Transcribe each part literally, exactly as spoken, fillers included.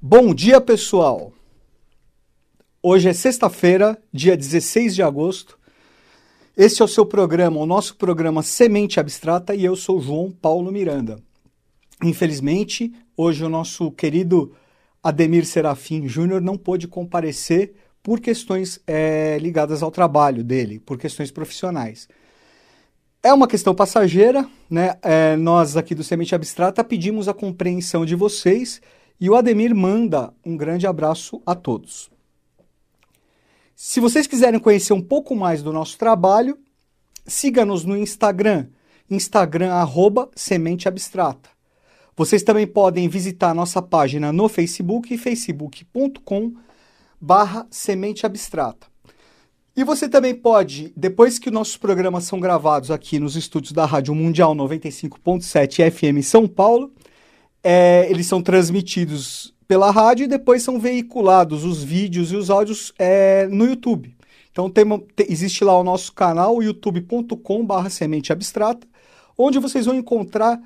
Bom dia, pessoal! Hoje é sexta-feira, dia dezesseis de agosto. Este é o seu programa, o nosso programa Semente Abstrata, e eu sou João Paulo Miranda. Infelizmente, hoje o nosso querido Ademir Serafim Júnior não pôde comparecer por questões é, ligadas ao trabalho dele, por questões profissionais. É uma questão passageira, né? É, nós aqui do Semente Abstrata pedimos a compreensão de vocês e o Ademir manda um grande abraço a todos. Se vocês quiserem conhecer um pouco mais do nosso trabalho, siga-nos no Instagram, Instagram arroba Semente Abstrata. Vocês também podem visitar nossa página no Facebook, facebook ponto com barra Semente Abstrata. E você também pode, depois que nossos programas são gravados aqui nos estúdios da Rádio Mundial noventa e cinco ponto sete F M São Paulo, é, eles são transmitidos pela rádio e depois são veiculados os vídeos e os áudios é, no YouTube. Então tem, tem, existe lá o nosso canal, youtube ponto com barra Semente Abstrata, onde vocês vão encontrar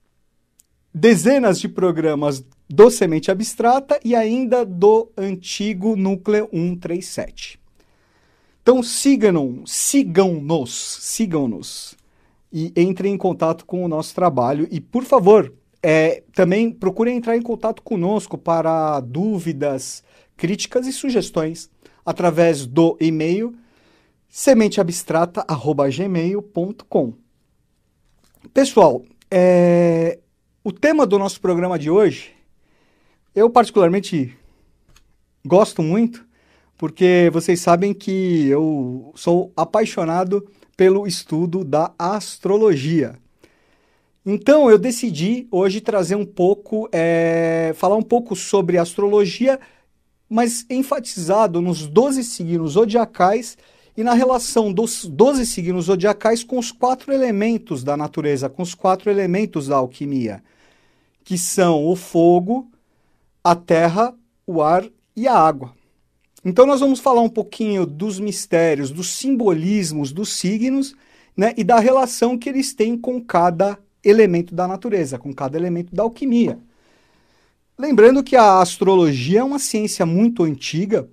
dezenas de programas do Semente Abstrata e ainda do antigo Núcleo cento e trinta e sete. Então sigam-nos, sigam-nos, sigam-nos e entrem em contato com o nosso trabalho. E, por favor, é, também procurem entrar em contato conosco para dúvidas, críticas e sugestões através do e-mail semente abstrata arroba gmail ponto com. Pessoal, é, o tema do nosso programa de hoje, eu particularmente gosto muito, porque vocês sabem que eu sou apaixonado pelo estudo da astrologia. Então eu decidi hoje trazer um pouco, é, falar um pouco sobre astrologia, mas enfatizado nos doze signos zodiacais e na relação dos doze signos zodiacais com os quatro elementos da natureza, com os quatro elementos da alquimia, que são o fogo, a terra, o ar e a água. Então nós vamos falar um pouquinho dos mistérios, dos simbolismos dos signos, né, e da relação que eles têm com cada elemento da natureza, com cada elemento da alquimia. Lembrando que a astrologia é uma ciência muito antiga,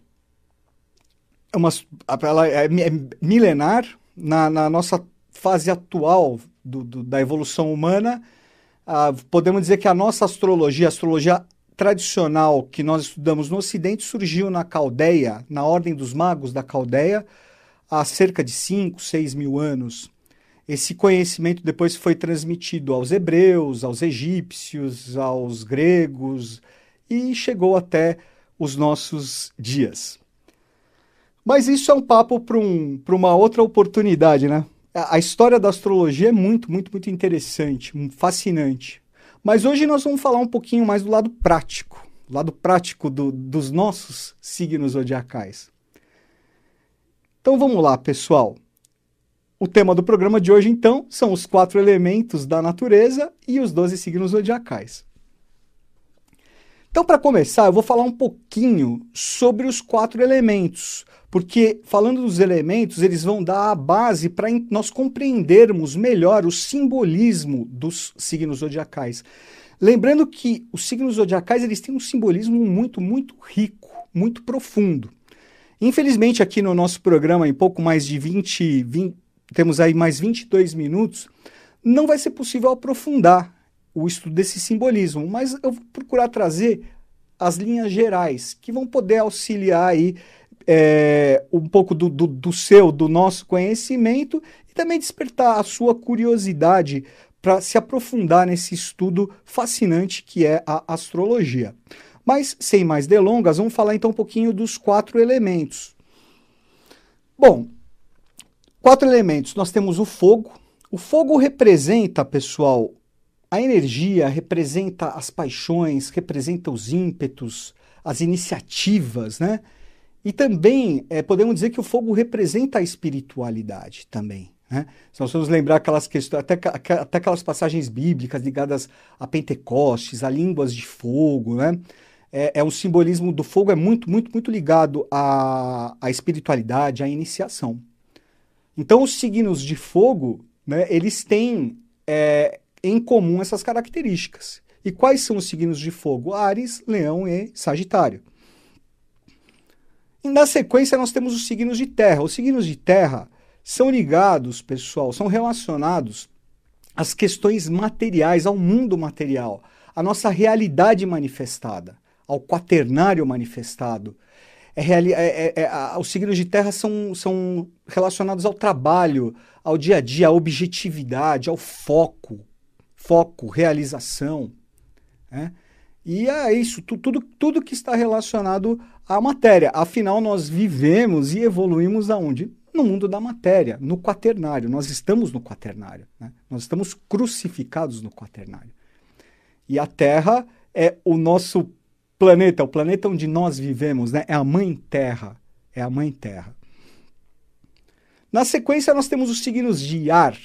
é uma, ela é milenar. Na, na nossa fase atual do, do, da evolução humana, ah, podemos dizer que a nossa astrologia, a astrologia tradicional que nós estudamos no Ocidente, surgiu na Caldeia, na Ordem dos Magos da Caldeia, há cerca de cinco, seis mil anos. Esse conhecimento depois foi transmitido aos hebreus, aos egípcios, aos gregos e chegou até os nossos dias. Mas isso é um papo para um, para uma outra oportunidade, né? A, a história da astrologia é muito, muito, muito interessante, fascinante. Mas hoje nós vamos falar um pouquinho mais do lado prático, do lado prático do, dos nossos signos zodiacais. Então vamos lá, pessoal. O tema do programa de hoje, então, são os quatro elementos da natureza e os doze signos zodiacais. Então, para começar, eu vou falar um pouquinho sobre os quatro elementos, porque falando dos elementos, eles vão dar a base para nós compreendermos melhor o simbolismo dos signos zodiacais. Lembrando que os signos zodiacais eles têm um simbolismo muito, muito rico, muito profundo. Infelizmente, aqui no nosso programa, em pouco mais de vinte, vinte, temos aí mais vinte e dois minutos, não vai ser possível aprofundar o estudo desse simbolismo, mas eu vou procurar trazer as linhas gerais, que vão poder auxiliar aí É, um pouco do, do, do seu, do nosso conhecimento e também despertar a sua curiosidade para se aprofundar nesse estudo fascinante que é a astrologia. Mas, sem mais delongas, vamos falar então um pouquinho dos quatro elementos. Bom, quatro elementos. Nós temos o fogo. O fogo representa, pessoal, a energia, representa as paixões, representa os ímpetos, as iniciativas, né? E também é, podemos dizer que o fogo representa a espiritualidade também, né? Se nós vamos lembrar aquelas questões, até, até aquelas passagens bíblicas ligadas a Pentecostes, a línguas de fogo, né? É, é um simbolismo do fogo, é muito, muito, muito ligado à, à espiritualidade, à iniciação. Então os signos de fogo, né, eles têm é, em comum essas características. E quais são os signos de fogo? Áries, Leão e Sagitário. E na sequência nós temos os signos de terra. Os signos de terra são ligados, pessoal, são relacionados às questões materiais, ao mundo material, à nossa realidade manifestada, ao quaternário manifestado. É, é, é, é, os signos de terra são, são relacionados ao trabalho, ao dia a dia, à objetividade, ao foco, foco, realização, né? E é isso, tu, tudo, tudo que está relacionado à matéria. Afinal, nós vivemos e evoluímos aonde? No mundo da matéria, no quaternário. Nós estamos no quaternário, né? Nós estamos crucificados no quaternário. E a Terra é o nosso planeta, o planeta onde nós vivemos, né? É a Mãe Terra, é a Mãe Terra. Na sequência, nós temos os signos de ar.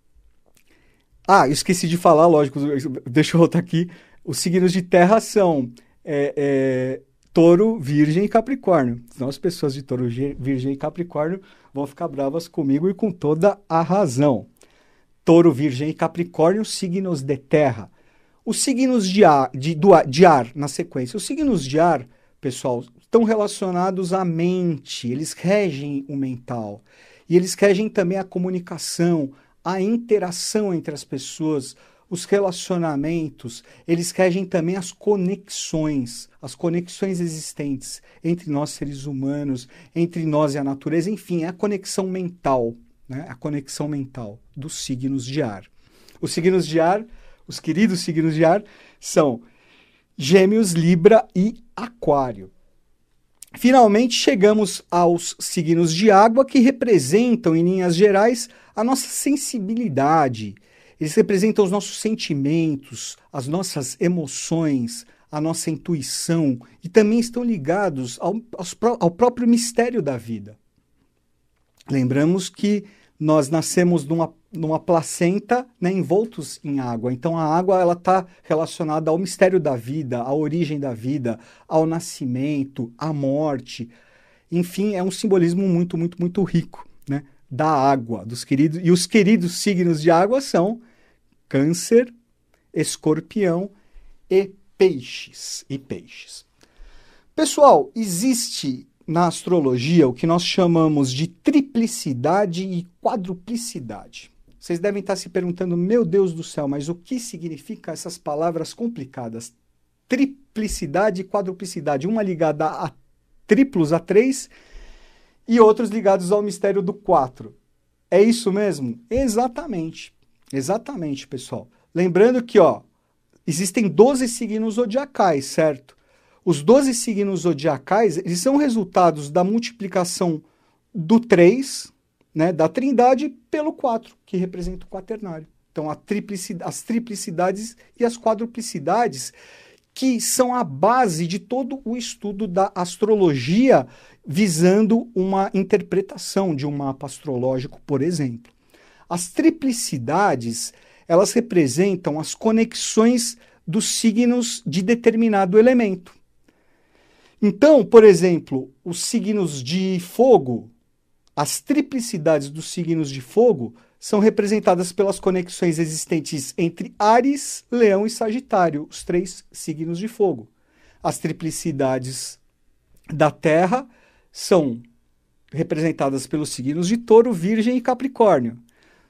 Ah, eu esqueci de falar, lógico, deixa eu voltar aqui. Os signos de terra são é, é, Touro, Virgem e Capricórnio. Senão as pessoas de Touro, Virgem e Capricórnio vão ficar bravas comigo e com toda a razão. Touro, Virgem e Capricórnio, signos de terra. Os signos de ar, de, do, de ar, na sequência. Os signos de ar, pessoal, estão relacionados à mente. Eles regem o mental. E eles regem também a comunicação, a interação entre as pessoas, os relacionamentos, eles regem também as conexões, as conexões existentes entre nós seres humanos, entre nós e a natureza, enfim, é a conexão mental, né? A conexão mental dos signos de ar. Os signos de ar, os queridos signos de ar, são Gêmeos, Libra e Aquário. Finalmente chegamos aos signos de água, que representam, em linhas gerais, a nossa sensibilidade. Eles representam os nossos sentimentos, as nossas emoções, a nossa intuição e também estão ligados ao, ao próprio mistério da vida. Lembramos que nós nascemos numa, numa placenta, né, envoltos em água. Então a água está relacionada ao mistério da vida, à origem da vida, ao nascimento, à morte. Enfim, é um simbolismo muito, muito, muito rico, né, da água, dos queridos. E os queridos signos de água são Câncer, Escorpião e Peixes. E peixes. Pessoal, existe na astrologia o que nós chamamos de triplicidade e quadruplicidade. Vocês devem estar se perguntando, meu Deus do céu, mas o que significam essas palavras complicadas? Triplicidade e quadruplicidade, uma ligada a triplos, a três, e outros ligados ao mistério do quatro. É isso mesmo? Exatamente. Exatamente, pessoal. Lembrando que, ó, existem doze signos zodiacais, certo? Os doze signos zodiacais, eles são resultados da multiplicação do três, né, da trindade, pelo quatro, que representa o quaternário. Então, a triplicidade, as triplicidades e as quadruplicidades, que são a base de todo o estudo da astrologia, visando uma interpretação de um mapa astrológico, por exemplo. As triplicidades, elas representam as conexões dos signos de determinado elemento. Então, por exemplo, os signos de fogo, as triplicidades dos signos de fogo são representadas pelas conexões existentes entre Áries, Leão e Sagitário, os três signos de fogo. As triplicidades da Terra são representadas pelos signos de Touro, Virgem e Capricórnio.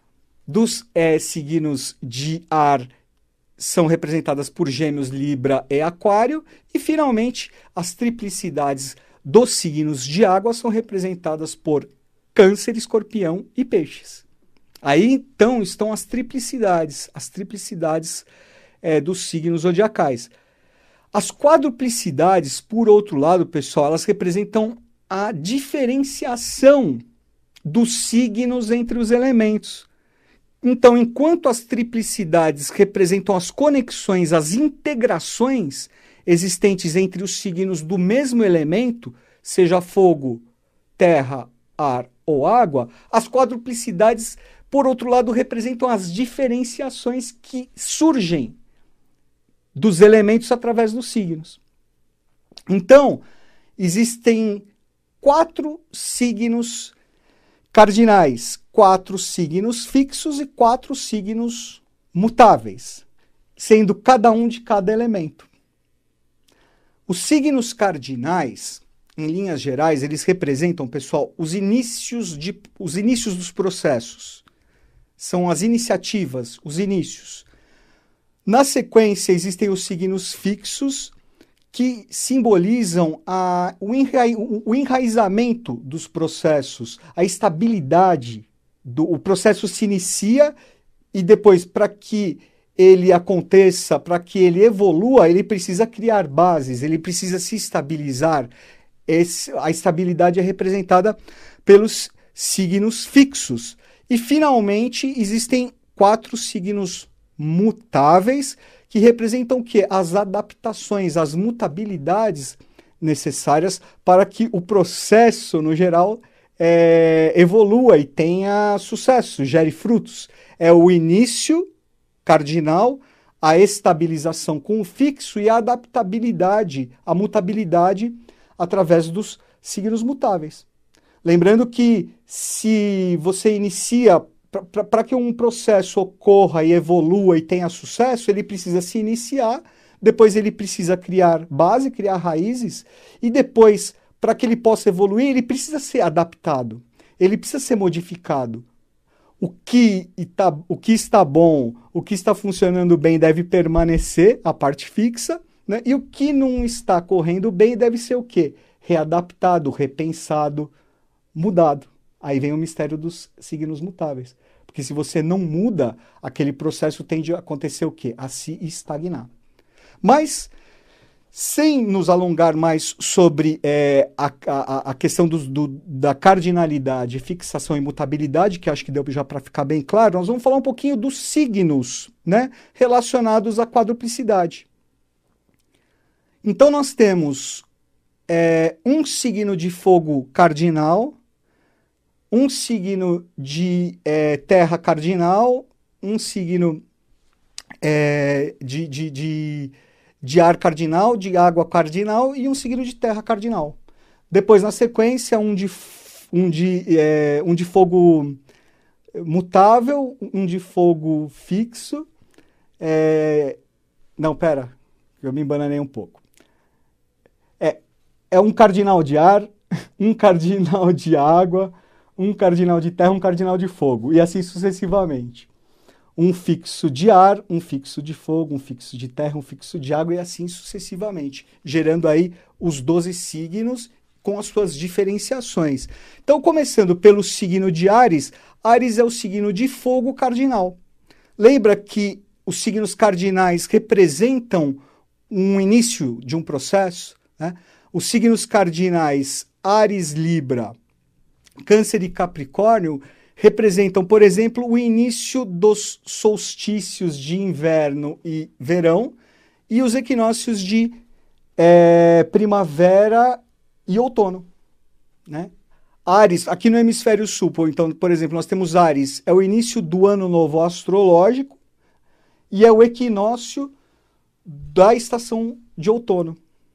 Dos é, signos de ar são representadas por Gêmeos, Libra e Aquário. E, finalmente, as triplicidades dos signos de água são representadas por Câncer, Escorpião e Peixes. Aí, então, estão as triplicidades, as triplicidades é, dos signos zodiacais. As quadruplicidades, por outro lado, pessoal, elas representam a diferenciação dos signos entre os elementos. Então, enquanto as triplicidades representam as conexões, as integrações existentes entre os signos do mesmo elemento, seja fogo, terra, ar ou água, as quadruplicidades, por outro lado, representam as diferenciações que surgem dos elementos através dos signos. Então, existem quatro signos cardinais, quatro signos fixos e quatro signos mutáveis. sendo cada um de cada elemento. Os signos cardinais, em linhas gerais, eles representam, pessoal, os inícios, de, os inícios dos processos. São as iniciativas, os inícios. Na sequência, existem os signos fixos, que simbolizam a, o, enra, o enraizamento dos processos, a estabilidade. Do, o processo se inicia e depois, para que ele aconteça, para que ele evolua, ele precisa criar bases, ele precisa se estabilizar. Esse, a estabilidade é representada pelos signos fixos. E, finalmente, existem quatro signos mutáveis, que representam o quê? As adaptações, as mutabilidades necessárias para que o processo, no geral, é, evolua e tenha sucesso, gere frutos. É o início cardinal, a estabilização com o fixo e a adaptabilidade, a mutabilidade através dos signos mutáveis. Lembrando que se você inicia, para que um processo ocorra e evolua e tenha sucesso, ele precisa se iniciar, depois ele precisa criar base, criar raízes, e depois, para que ele possa evoluir, ele precisa ser adaptado, ele precisa ser modificado. O que, está, o que está bom, o que está funcionando bem deve permanecer, a parte fixa, né? E o que não está correndo bem deve ser o quê? Readaptado, repensado, mudado. Aí vem o mistério dos signos mutáveis. Porque se você não muda, aquele processo tende a acontecer o quê? A se estagnar. Mas, sem nos alongar mais sobre é, a, a, a questão do, do, da cardinalidade, fixação e mutabilidade, que acho que deu já para ficar bem claro, nós vamos falar um pouquinho dos signos, né, relacionados à quadruplicidade. Então nós temos é, um signo de fogo cardinal, um signo de é, terra cardinal, um signo é, de... de, de de ar cardinal, de água cardinal e um signo de terra cardinal. Depois, na sequência, um de, um de, é, um de fogo mutável, um de fogo fixo. É... Não, pera, eu me embananei um pouco. É, é um cardinal de ar, um cardinal de água, um cardinal de terra, um cardinal de fogo, e assim sucessivamente. Um fixo de ar, um fixo de fogo, um fixo de terra, um fixo de água e assim sucessivamente, gerando aí os doze signos com as suas diferenciações. Então, começando pelo signo de Áries, Áries é o signo de fogo cardinal. Lembra que os signos cardinais representam um início de um processo, né? Os signos cardinais Áries, Libra, Câncer e Capricórnio representam, por exemplo, o início dos solstícios de inverno e verão e os equinócios de é, primavera e outono, né? Áries, aqui no hemisfério sul, então, por exemplo, nós temos Áries, é o início do ano novo astrológico e é o equinócio da estação de outono.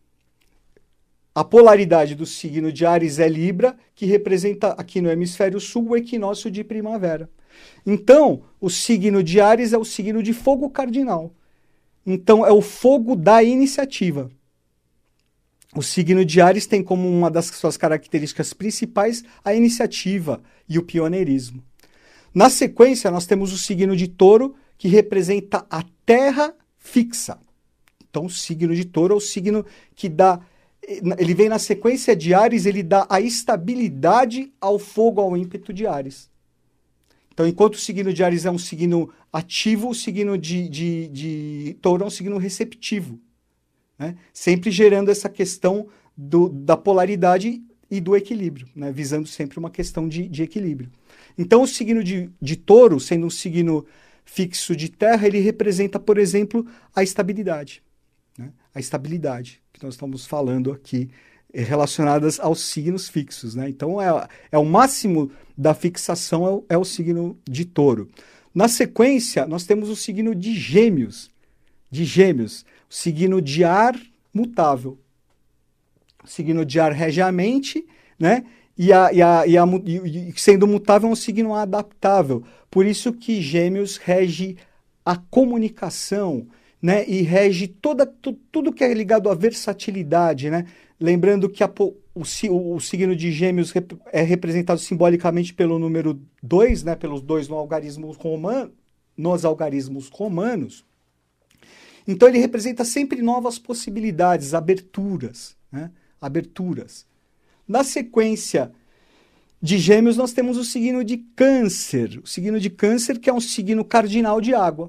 A polaridade do signo de Áries é Libra, que representa aqui no hemisfério sul o equinócio de primavera. Então, o signo de Áries é o signo de fogo cardinal. Então, é o fogo da iniciativa. O signo de Áries tem como uma das suas características principais a iniciativa e o pioneirismo. Na sequência, nós temos o signo de Touro, que representa a terra fixa. Então, o signo de Touro é o signo que dá... Ele vem na sequência de Áries, ele dá a estabilidade ao fogo, ao ímpeto de Áries. Então, enquanto o signo de Áries é um signo ativo, o signo de, de, de Touro é um signo receptivo, né? Sempre gerando essa questão do, da polaridade e do equilíbrio, né? Visando sempre uma questão de, de equilíbrio. Então, o signo de, de Touro, sendo um signo fixo de terra, ele representa, por exemplo, a estabilidade, né? A estabilidade que nós estamos falando aqui, relacionadas aos signos fixos, né? Então, é, é o máximo da fixação é o, é o signo de Touro. Na sequência, nós temos o signo de Gêmeos, de Gêmeos, o signo de ar mutável. O signo de ar rege a mente, né? E, a, e, a, e, a, e sendo mutável é um signo adaptável. Por isso que Gêmeos rege a comunicação. né? E rege toda, tu, tudo que é ligado à versatilidade, né? Lembrando que a, o, o, o signo de Gêmeos rep, é representado simbolicamente pelo número dois, né? Pelos dois no algarismo romano, nos algarismos romanos. Então ele representa sempre novas possibilidades, aberturas, né? Aberturas. Na sequência de Gêmeos, nós temos o signo de Câncer. O signo de Câncer, que é um signo cardinal de água.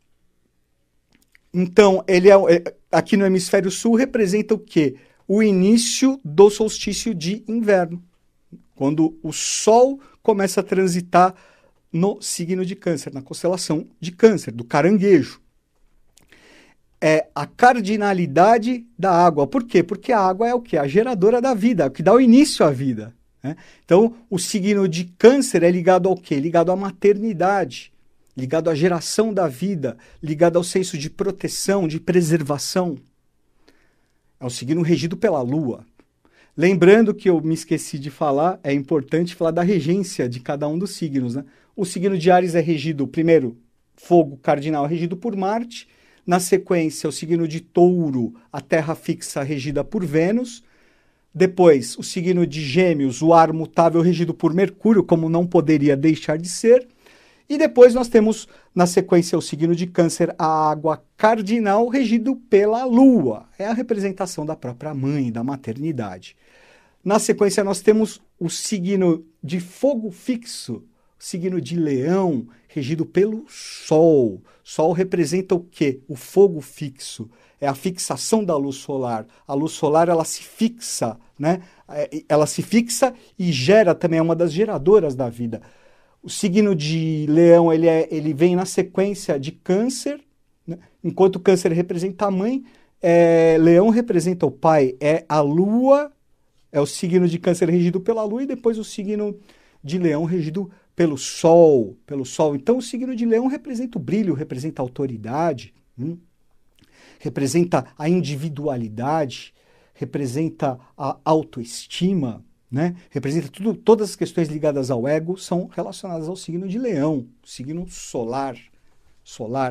Então, ele é, aqui no hemisfério sul, representa o quê? O início do solstício de inverno. Quando o Sol começa a transitar no signo de Câncer, na constelação de Câncer, do caranguejo. É a cardinalidade da água. Por quê? Porque a água é o quê? A geradora da vida, é o que dá o início à vida. Né? Então, o signo de Câncer é ligado ao quê? Ligado à maternidade, ligado à geração da vida, ligado ao senso de proteção, de preservação. É um signo regido pela Lua. Lembrando que eu me esqueci de falar, é importante falar da regência de cada um dos signos. Né? O signo de Áries é regido, primeiro, fogo cardinal é regido por Marte. Na sequência, o signo de Touro, a terra fixa regida por Vênus. Depois, o signo de Gêmeos, o ar mutável regido por Mercúrio, como não poderia deixar de ser. E depois nós temos, na sequência, o signo de Câncer, a água cardinal regido pela Lua. É a representação da própria mãe, da maternidade. Na sequência, nós temos o signo de fogo fixo, o signo de Leão, regido pelo Sol. Sol representa o quê? O fogo fixo. É a fixação da luz solar. A luz solar, ela se fixa, né? Ela se fixa e gera também, é uma das geradoras da vida. O signo de Leão, ele, é, ele vem na sequência de Câncer, né? Enquanto Câncer representa a mãe, é, Leão representa o pai. É a Lua, é o signo de Câncer regido pela Lua, e depois o signo de Leão regido pelo Sol, pelo Sol. Então, o signo de Leão representa o brilho, representa a autoridade, hum? representa a individualidade, representa a autoestima, né? Representa tudo, todas as questões ligadas ao ego são relacionadas ao signo de Leão, signo solar, solar.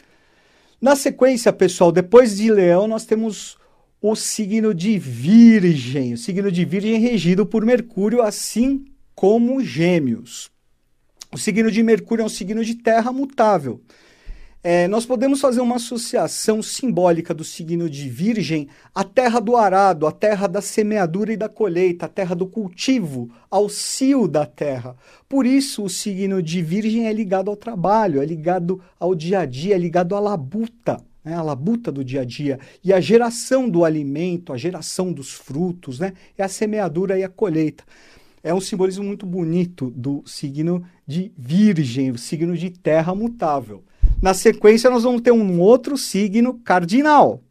Na sequência, pessoal, depois de Leão, nós temos o signo de Virgem, o signo de Virgem regido por Mercúrio, assim como Gêmeos. O signo de Mercúrio é um signo de terra mutável. É, nós podemos fazer uma associação simbólica do signo de Virgem à terra do arado, à terra da semeadura e da colheita, à terra do cultivo, ao cio da terra. Por isso, o signo de Virgem é ligado ao trabalho, é ligado ao dia a dia, é ligado à labuta, né? A labuta do dia a dia. E a geração do alimento, a geração dos frutos, né? É a semeadura e a colheita. É um simbolismo muito bonito do signo de Virgem, o signo de terra mutável. Na sequência, nós vamos ter um outro signo cardinal.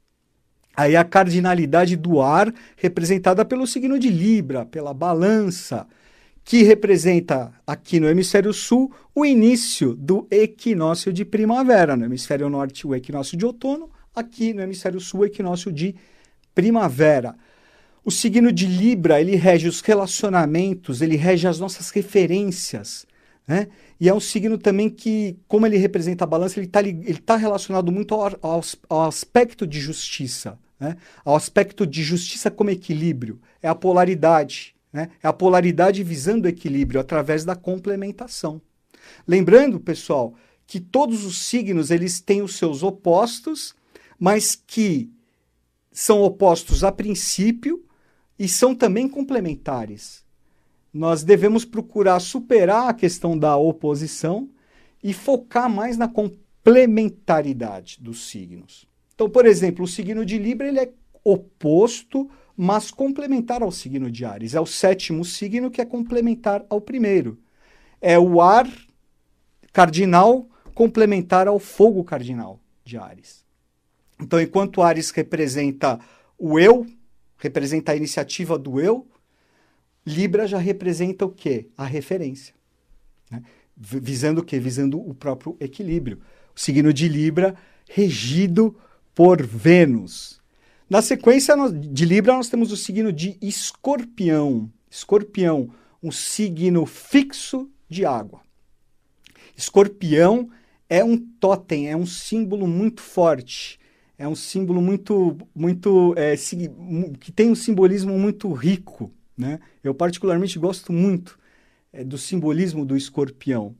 Aí a cardinalidade do ar, representada pelo signo de Libra, pela balança, que representa aqui no hemisfério sul o início do equinócio de primavera. No hemisfério norte, o equinócio de outono, aqui no hemisfério sul, o equinócio de primavera. O signo de Libra, ele rege os relacionamentos, ele rege as nossas referências, né? E é um signo também que, como ele representa a balança, ele está ele tá relacionado muito ao, ao, ao aspecto de justiça, né? Ao aspecto de justiça como equilíbrio. É a polaridade, né? É a polaridade visando o equilíbrio através da complementação. Lembrando, pessoal, que todos os signos eles têm os seus opostos, mas que são opostos a princípio e são também complementares. Nós devemos procurar superar a questão da oposição e focar mais na complementaridade dos signos. Então, por exemplo, o signo de Libra ele é oposto, mas complementar ao signo de Áries. É o sétimo signo que é complementar ao primeiro. É o ar cardinal complementar ao fogo cardinal de Áries. Então, enquanto Áries representa o eu, representa a iniciativa do eu, Libra já representa o quê? A referência. Né? Visando o quê? Visando o próprio equilíbrio. O signo de Libra regido por Vênus. Na sequência de Libra, nós temos o signo de Escorpião. Escorpião, um signo fixo de água. Escorpião é um totem, é um símbolo muito forte, é um símbolo muito, muito é, que tem um simbolismo muito rico, né? Eu particularmente gosto muito é, do simbolismo do escorpião.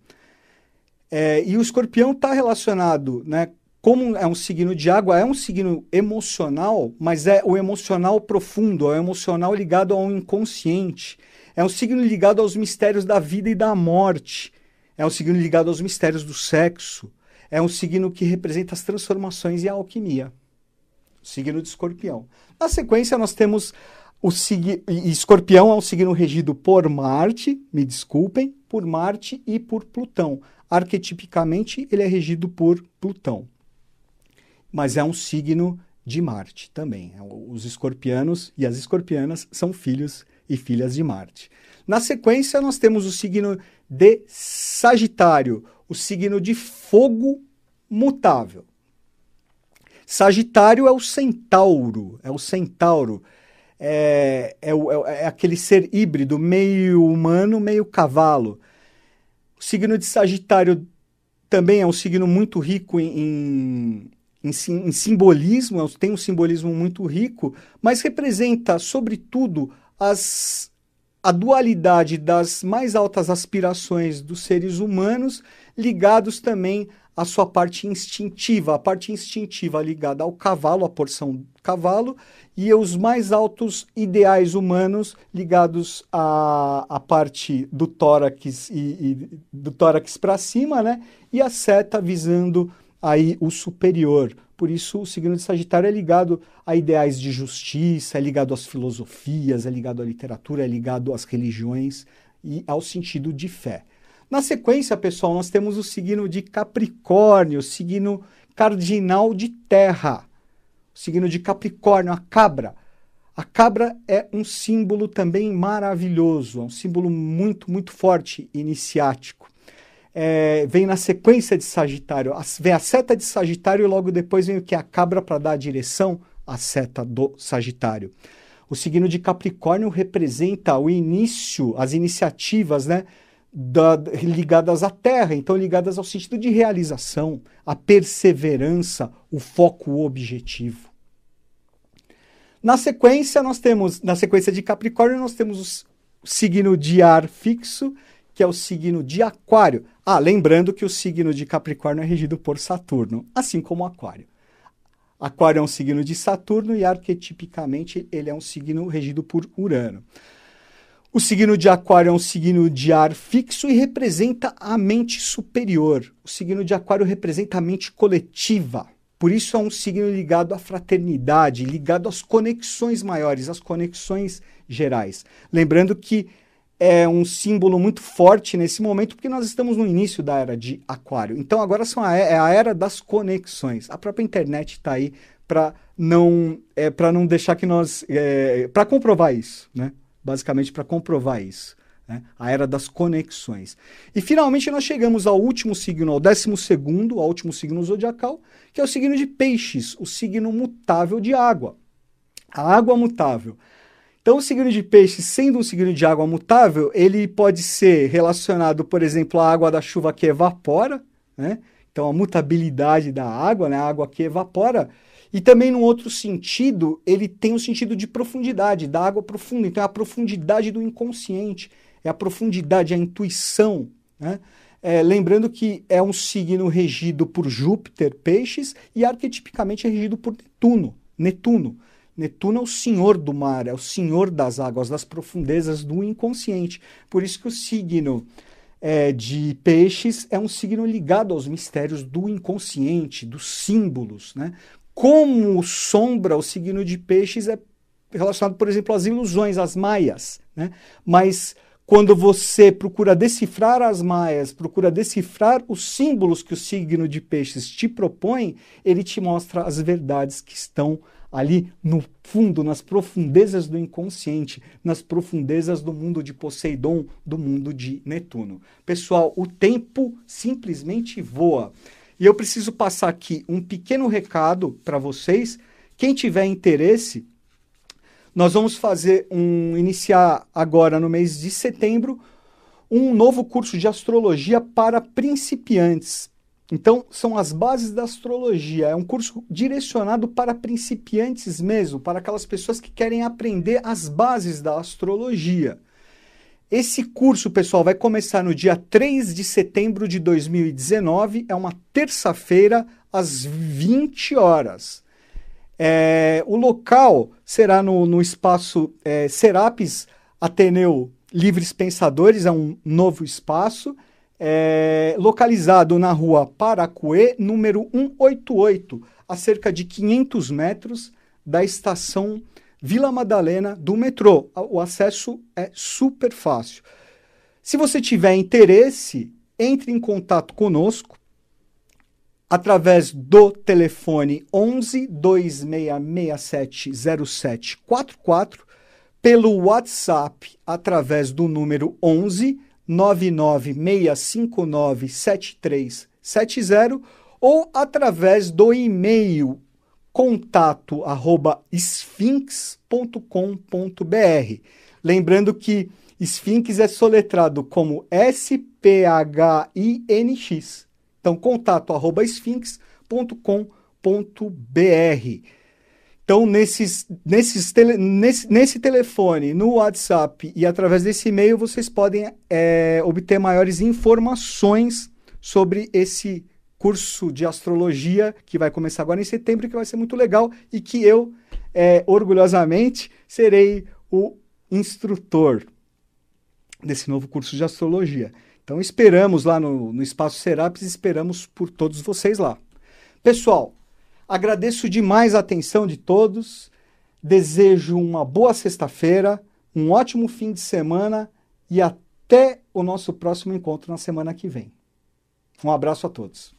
É, e o escorpião está relacionado, né? Como é um signo de água, é um signo emocional, mas é o emocional profundo, é o emocional ligado ao inconsciente. É um signo ligado aos mistérios da vida e da morte. É um signo ligado aos mistérios do sexo. É um signo que representa as transformações e a alquimia. O signo de escorpião. Na sequência, nós temos o signo... Escorpião é um signo regido por Marte, me desculpem, por Marte e por Plutão. Arquetipicamente, ele é regido por Plutão. Mas é um signo de Marte também. Os escorpianos e as escorpianas são filhos e filhas de Marte. Na sequência, nós temos o signo de Sagitário, o signo de fogo mutável. Sagitário é o centauro, é o centauro, é, é, o, é aquele ser híbrido, meio humano, meio cavalo. O signo de Sagitário também é um signo muito rico em, em, em, em simbolismo, tem um simbolismo muito rico, mas representa, sobretudo, as... a dualidade das mais altas aspirações dos seres humanos, ligados também à sua parte instintiva, a parte instintiva ligada ao cavalo, à porção do cavalo, e os mais altos ideais humanos ligados à, à parte do tórax e, e do tórax para cima, né? E a seta visando aí o superior. Por isso, o signo de Sagitário é ligado a ideais de justiça, é ligado às filosofias, é ligado à literatura, é ligado às religiões e ao sentido de fé. Na sequência, pessoal, nós temos o signo de Capricórnio, o signo cardinal de terra. O signo de Capricórnio, a cabra. A cabra é um símbolo também maravilhoso, é um símbolo muito, muito forte, iniciático. É, vem na sequência de Sagitário, a, vem a seta de Sagitário e logo depois vem o que? A cabra para dar a direção à seta do Sagitário. O signo de Capricórnio representa o início, as iniciativas, né, da, ligadas à terra, então ligadas ao sentido de realização, a perseverança, o foco, o objetivo. Na sequência, nós temos, na sequência de Capricórnio, nós temos o signo de ar fixo, que é o signo de Aquário. Ah, lembrando que o signo de Capricórnio é regido por Saturno, assim como Aquário. Aquário é um signo de Saturno e arquetipicamente ele é um signo regido por Urano. O signo de Aquário é um signo de ar fixo e representa a mente superior. O signo de Aquário representa a mente coletiva. Por isso é um signo ligado à fraternidade, ligado às conexões maiores, às conexões gerais. Lembrando que é um símbolo muito forte nesse momento, porque nós estamos no início da era de Aquário. Então agora são a, é a era das conexões. A própria internet está aí para não, é, para não deixar que nós... É, para comprovar isso, né? Basicamente para comprovar isso. Né? A era das conexões. E finalmente nós chegamos ao último signo, ao décimo segundo, ao último signo zodiacal, que é o signo de Peixes, o signo mutável de água. A água mutável. Então, o signo de Peixes, sendo um signo de água mutável, ele pode ser relacionado, por exemplo, à água da chuva que evapora, né? Então, a mutabilidade da água, né? A água que evapora. E também, num outro sentido, ele tem um sentido de profundidade, da água profunda. Então, é a profundidade do inconsciente, é a profundidade, a intuição, né? É, lembrando que é um signo regido por Júpiter, Peixes, e arquetipicamente é regido por Netuno, Netuno. Netuno é o senhor do mar, é o senhor das águas, das profundezas do inconsciente. Por isso que o signo é, de Peixes é um signo ligado aos mistérios do inconsciente, dos símbolos, né? Como sombra, o signo de Peixes é relacionado, por exemplo, às ilusões, às maias, né? Mas quando você procura decifrar as maias, procura decifrar os símbolos que o signo de Peixes te propõe, ele te mostra as verdades que estão ali no fundo, nas profundezas do inconsciente, nas profundezas do mundo de Poseidon, do mundo de Netuno. Pessoal, o tempo simplesmente voa. E eu preciso passar aqui um pequeno recado para vocês. Quem tiver interesse, nós vamos fazer um, iniciar agora no mês de setembro, um novo curso de astrologia para principiantes. Então, são as bases da astrologia. É um curso direcionado para principiantes mesmo, para aquelas pessoas que querem aprender as bases da astrologia. Esse curso, pessoal, vai começar no dia três de setembro de dois mil e dezenove, é uma terça-feira, às vinte horas. É, o local será no, no espaço é, Serapis Ateneu Livres Pensadores, é um novo espaço, é, localizado na rua Paracuê, número cento e oitenta e oito, a cerca de quinhentos metros da estação Vila Madalena do metrô. O acesso é super fácil. Se você tiver interesse, entre em contato conosco através do telefone onze, dois seis seis sete, zero sete quatro quatro, pelo WhatsApp através do número onze, nove nove seis cinco nove, sete três sete zero ou através do e-mail contato arroba sphinx ponto com ponto br. Lembrando que Sphinx é soletrado como S P H I N X. Então, contato arroba sphinx ponto com ponto br. Então, nesses, nesses tele, nesse, nesse telefone, no WhatsApp e através desse e-mail, vocês podem é, obter maiores informações sobre esse curso de astrologia que vai começar agora em setembro, que vai ser muito legal e que eu, é, orgulhosamente, serei o instrutor desse novo curso de astrologia. Então, esperamos lá no, no Espaço Serapis, esperamos por todos vocês lá. Pessoal, agradeço demais a atenção de todos, desejo uma boa sexta-feira, um ótimo fim de semana e até o nosso próximo encontro na semana que vem. Um abraço a todos.